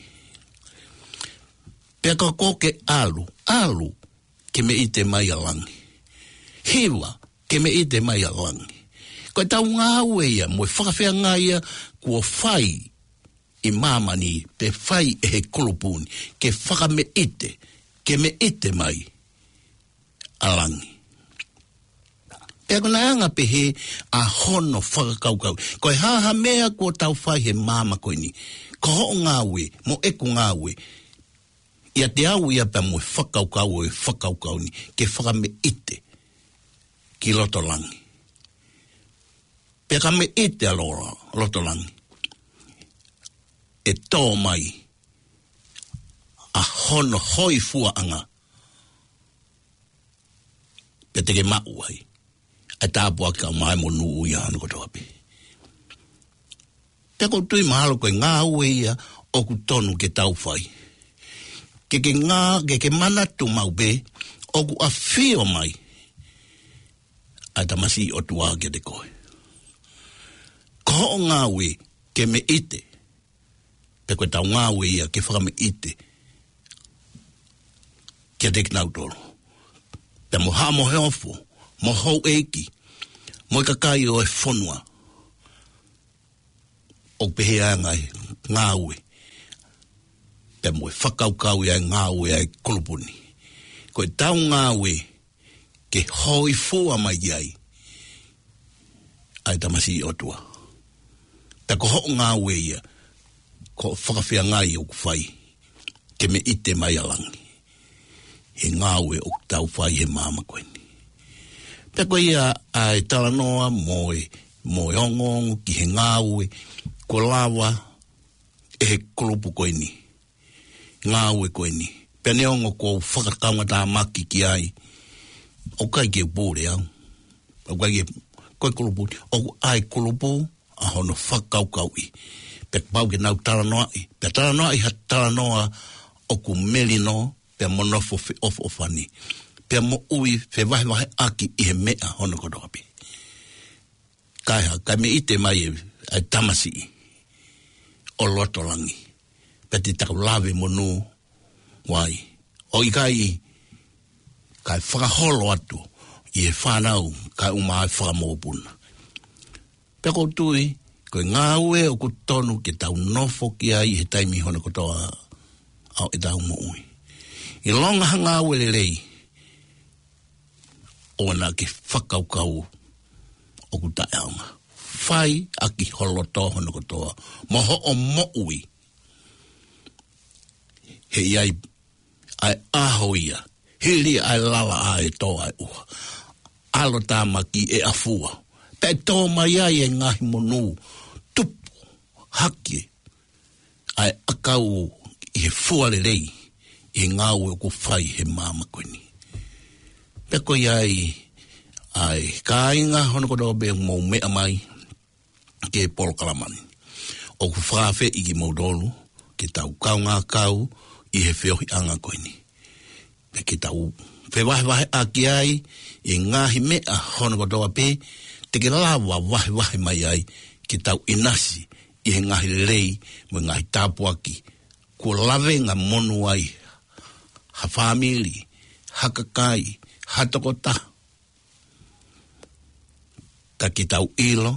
Pe ka uku ke alu, ke me ite mai alangi. Hiwa, ke me ite mai alangi. Koe tau ngāue ia, moe whakawhea ngā ia, kua whai i mamani, te whai e he kulupuni, ke whakame ite, ke me ite mai alangi. Pea kona anga pehe a hono whakakaukau. Koe haha mea kua tau whai he mama koe ni. Ko ho ngāue, mo eku ngāue. Ia te au ia pe mo whakaukau e whakaukau ni. Ke whakame ite ki lotolangi. Pea kame ite a lotolangi. E tō mai a hono hoi fua anga. Pea teke mau ai. A tāpua ka mai mo nuu ia hana koto api. Pea ko tui mahalo koe ngā ue ia o ku tonu ke tau whai. Ke manatu mau be o ku a whio mai. A tamasi o tua ke te koe. Ko o ngā ue ke me ite. Pe koe tau ngā ue ia ke whakame ite. Ke te knau toro. Pe mo ha mo heofo. Mo hou eiki, mo i kakai o e whonua, o pehea ngai ngāue, pe mo e whakaukau ia ngāue ai kulupuni. Ko e tau ngāue, ke hoi fua mai iai, ai tamasi o tua. Pe ko ho ngāue ia, ko whakawhia ngai o kuwhai, ke me ite mai alangi. He ngāue o tau whai he māma koeni. Pe koe ia ai talanoa mo ongongo ki he ngāue, ko lawa e he kulupu koe ni. Ngāue koe ni. Pe neongo ko whakakaunga tā maki ki ai. O kai ke pūre au. O kai ke koe kulupu. O ai kulupu a hono whakaukau i. Pe pau ke nau talanoa i. Pe talanoa i ha talanoa o ku melino pe monofo fe ofani. Pea mo ui fe wahe aki i he mea hono koto api. Kai me ite mai e tamasi o lotolangi. Pea te tau lawe monu wai. O i kai whakaholo atu i he whanau kai umai whakamopuna. Pea ko tui, koe ngāue o kutonu ke tau nofo ki ai he taimi hono koto au e tau mo ui. I longa ngāue le rei. Ona ke whakaukau o ku tae aunga. Whai aki holoto hono kotoa. Moho o mo'ui. He iai ai aho ia. Hili ai lala ai tō ai ua. Alo tāmaki e afua. Pe tō mai ai e ngahi monu. Tupu. Haki. Ai akau i he fuare rei. I ngā ue ko whai he māma koe ni. Peko iai, ai, ka inga hono koto be mō mea mai, ke Polo Kalamani. O ku whawhe i ki Maudolu, ke tau kau ngā kau, i he whiohi anga koe ni. Pe ke tau wahe a ki ai, i ngāhi mea hono koto pe, te ke lawa wahe mai ai, ke tau inasi, i he ngahi lei, mo ngahi tāpuaki, ko lawe ngā monu ai, ha whamili, ha kakai, ha tokota. Ka ki tau ilo,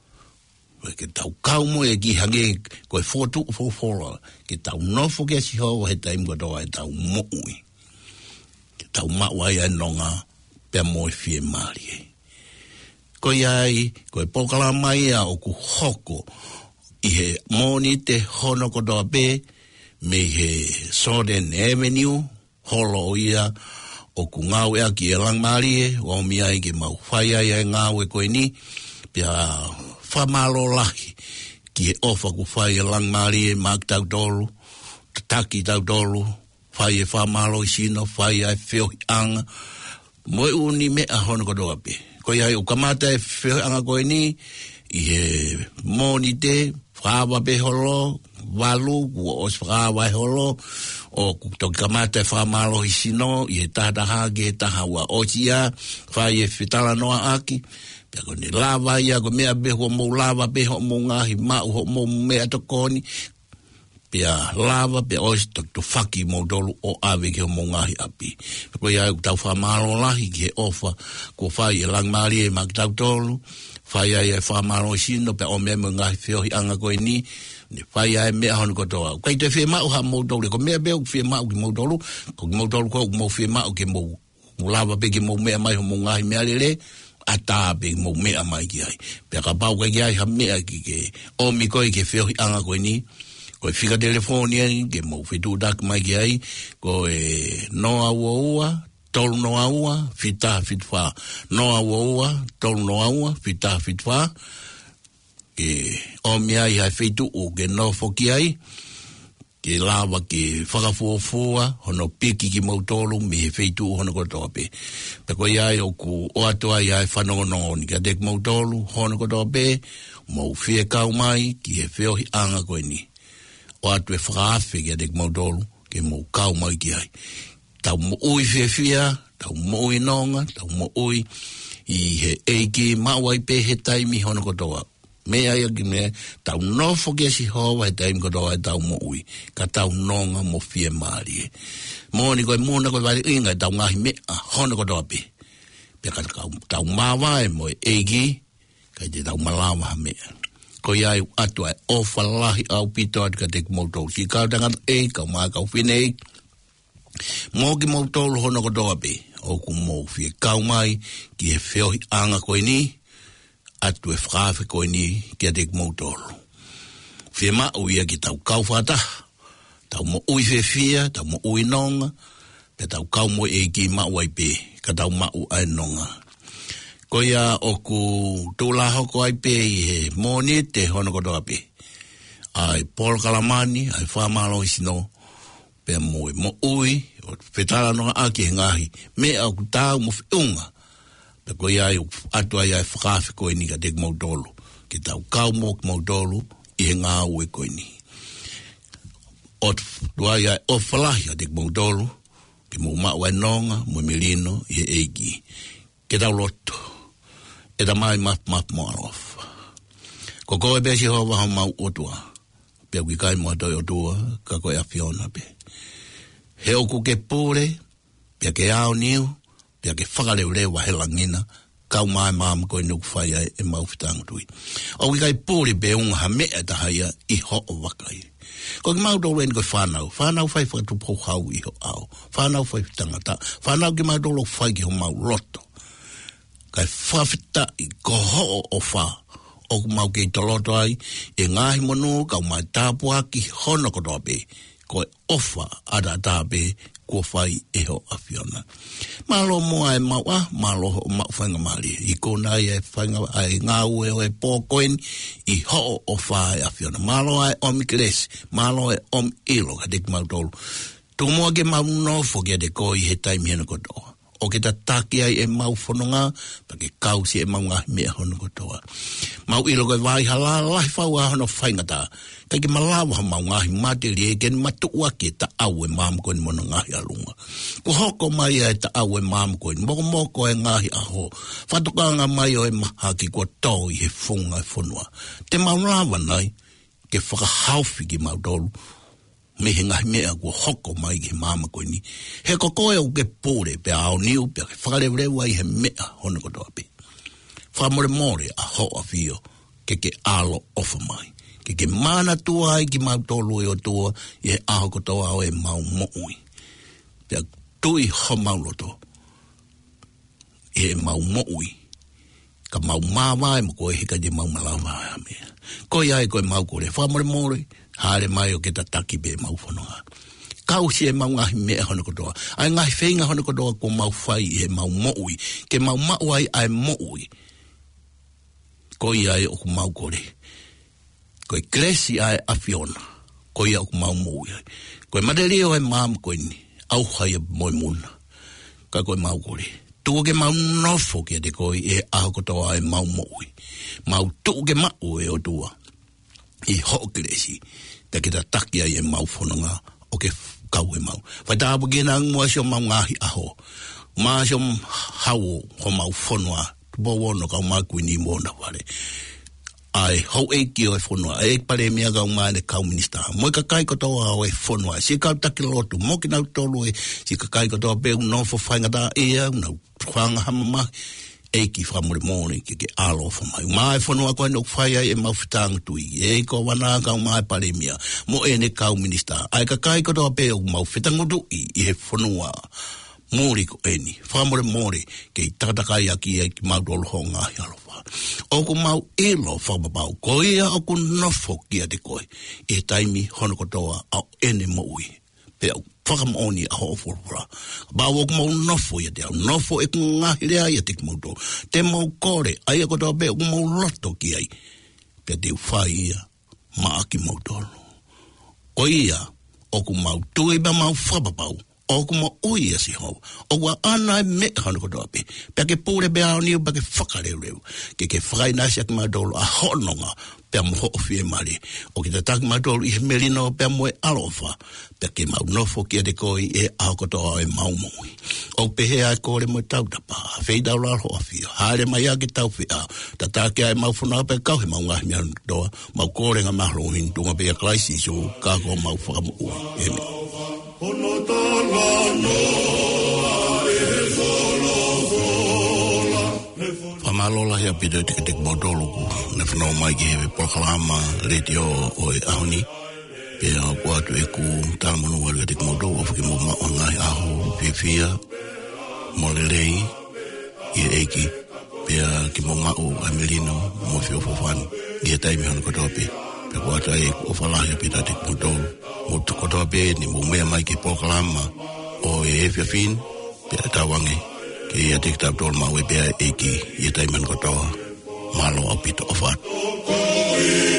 ke tau kau mo e ki hange, koe fotu fōwhora, ke tau nofo ke si hau, he taim kotoa, he tau moui. Ke tau mawai ai nonga, pia moe fie maari e. Koe ai, koe pokala mai a o ku hoko, i he moni te hono kotoa pe, me he Soden Avenue, holo o ia, o ku ngau ea ki e langmari e, o mi ai ke mau whai ai ai ngau e koe ni, pia whamalo lahi, ki e ofa ku whai e langmari e mak tau tolu, tataki tau tolu, whai e whamalo i sino, whai ai whiohi anga, moe uni me a hono kotoa pe. Koe ai o kamata e whiohi anga koe ni, i he moni te, whawa pe holo, walu, kua os whawa e holo, o toki kamata e whamalo i sino, i he tahataha ke he taha ua otia, whai e whitala noa aki, pia ko ni lava ia, ko mea beho mou lava, beho mou ngahi mau, ho mou mea tokoni, pia lava, pia ois to whaki mou dolu o awe ke ho mou ngahi api. Ko ia tau whamalo lahi ki he ofa, ko whai e langmari e mak tau tolu, whai ai e whamalo i sino, pia o mea mo ngahi whiohi anga koe ni, ni whai ai mea hono kotoa. Kei te whi mau ha mou dolu, ko mea beo whi mau ki mou dolu, ko ki mou dolu ko mou whi mau ke mou lava pe ki mou mea mai ho mou ngahi mea lele, a tāpe mou mea mai ki ai. Pea ka pau kai ki ai ha mea ki ke omi koe ke whiohi anga koe ni, koe whika telefoni ai, ke mou whitu dak mai ki ai, koe noa ua, tolu noa ua, whita whitwha. Noa ua, tolu noa ua, whita whitwha. Ke omi ai hai whitu o ke nofo ki ai, ke lawa ke whakafuafua, hono piki ki mautolu, me he whitu hono kotoa pe. Pe koe iai o ku o atua iai whanongonongo ni ka dek mautolu, hono kotoa pe, mau whie kau mai, ki he whiohi anga koe ni. O atu e whakaafe ki dek mautolu, ke mau kau mai ki ai. Tau mo ui whia, tau mo ui nonga, tau mo ui i he eiki mawai pe he taimi hono kotoa. Mea ia ki mea, tau nofo ke si hoa e taim kotoa e tau mo ui. Ka tau nonga mo fie maari e. Mōni koe mōna koe wari inga e tau ngahi mea hono kotoa pe. Pea ka tau mawa e mo e eiki, ka te tau malawa ha mea. Ko iai atua e ofa lahi au pito ati ka te kumautou. Si kau tangata e, kau maa kau whine e. Mō ki mautou hono kotoa pe. O ku mō fie kau mai, ki he whiohi anga koe ni, atu e whaafe koe ni kia te kumautolo. Whia mau ia ki tau kau whata, tau mo ui whia, tau mo ui nonga, pe tau kau mo e ki mau ai pe, ka tau mau ai nonga. Ko ia o ku tūla hoko ai pe i he moni te hono kotoa pe. Ai Polo Kalamani, ai whamalo i sino, pe mo ui, o whetala noa aki he ngahi, me au ku tau mo whiunga, pe ko ia atua ia whakawhi koe ni ka te mautolu. Ke tau kau mō ki mautolu i he ngā ue koe ni. O tua ia o whalahi ka te mautolu, ke mō maua nonga, mō milino i he eiki. Ke tau loto, e ta mai map mo alofa. Ko koe besi hoa waha mau o tua, pe kui kai mua toi o tua, ka koe a Fiona pe. He oku ke pūre, pe ke ao niu, pia ke whakareu wa he langina, kau mai maama koe nuku whai ai e mau whitangu tui. O ki kai pūri be unga ha mea tahaia i ho o wakai. Ko ki mau tōru eni koe whanau, whanau whai whakatu pou hau i ho au, whanau whai whitangata, whanau ki mau tōru whai ki ho mau loto. Kai whawhita i ko ho o wha, o ku mau kei toloto ai, e ngahi monu kau mai tāpua ki hono kotoa pe, koe ofa ada tāpe, ko fai e ho a Fiona. Malo moa e maua, malo ho mau whainga mali. I kona e whainga ai ngā ue o e pōkoen, i ho o whai a Fiona. Malo ai om Kilesi, malo e om Ilo, ka teki mau tolu. Tumoa ke mau nofo kia de koi he taimi hana kotoa. O ke tataki ai e mau whanonga, pa ke kausi e mau ngahi mea hana kotoa. Mau ilo koe vai halala, whau ahana whaingata. Kai ke malawa ha mau ngahi materi e ken matua ke ta au e maam koe ni mona ngahi alunga. Ko hoko mai e ta au e maam koe ni moko e ngahi aho. Whatokanga mai o e maha ki kua tau i he whunga e whunua. Te mau lawa nai, ke whakahauwhi ki mau dolu. Me he ngahi mea kua hoko mai ki he maama koe ni. He kokoe o ke pōre pe ao niu pe ke whakarewa i he mea hona kotoa pe. Whamore more a hoa whio ke alo ofa mai. Ke mana tua ai ki mau tolu e o tua i he aho kotoa o e mau moui. Pe tui ho mau loto. I he mau moui. Ka mau mawa e mo koe hika di mau malawa mea. Koe ai koe mau kore. Whamore more. Hare mai o ke tataki be mau whanonga. Kausi e mau ngahi mea hona kotoa. Ai ngahi whenga hona kotoa ko mau whai e mau moui. Ke mau mau ai moui. Koi ai o ku mau kore. Koi kresi ai afiona. Koi au ku mau moui ai. Koi madereo e maam koe ni. Au hai e moi muna. Ka koi mau kore. Tuo ke mau nofo ke te koi e aho kotoa e mau moui. Mau tuo ke mau e o tua. I ho kresi. Te ke ta taki ai e mau whanonga o ke kau e mau. Whai tāpu ke nang mua sio mau ngahi aho. Maa sio hau ho mau whanua. Tupo wono kau maa kui ni mōna wale. Ai hau e ki o e whanua. E pare mea kau maa ne kau minista. Moi ka kai kotoa o e whanua. Si kau taki lotu. Mo ki nau tolu e. Si ka kai kotoa pe unau whawhaingata e au. Nau whanga hama maa. E ki whamore mōne ke alo wha mai. Mai whanua koe nuk whai ai e mawhitanga tui. E ko wana kau mai paremia. Mo e ne kau minista. Ai ka kai kotoa pe o mawhitanga tui i he whanua. Mōri ko e ni. Whamore mōre ke i tatakai aki e ki maudolo ho ngahi alofa. O ko mau elo whamabau. Ko ia o ko nofo kia te koe. E taimi hono kotoa au ene moui. Pe au whakamoni a ho furfura. Bawo ko mau nofo ia te au. Nofo e ku ngahi rea ia te kimoto. Te mau kore. Ai a kotoa pe ku mau loto ki ai. Pe te whai ia. Maa ki mau tolo. Ko ia o ku mau tui ba mau whababau. O kuma oi asi ho. O wa ana e me hana kotoa pe. Pe ke pūre be ao niu pe ke whakareu. Ke whakai nasi aki madolo a hononga. Pe a moho ofi e mare. O ke te taki madolo i he merino pe a moe alofa. Pe ke mau nofo ki a te koi e ao kotoa e mau moui. O pe hea e kore moe tautapa. Fei dau lalo ofi. Haere mai a ki tau whi a. Ta taki a e mau whanau pe kau he mau ngahi mea toa. Mau kore nga mahalo hin tunga pe a klaisi so. Kako mau whakamu ua. Eme. Ono talano e solo sola. Whamalola hea pida te ke modolo ku. Ne whanau mai ki hewe Pokalama radio o e ahoni. Pea kuatu e ku tāmanu wale te modolo. Whaki mo maa ngai aho whiwhia. Molelei i eiki. Pea ki mo maa o Amelino mo whiwhawhanu. I e taimi hana kotope. Pea kuatu e ku o whalahi pida te modolo. Mo tu kotoa pe ni mo mea mai ki Pokalama o e whiawhin pe a tawange ke ia te kitap tol mau e pe a eki i e taiman kotoa malo apito o whatu.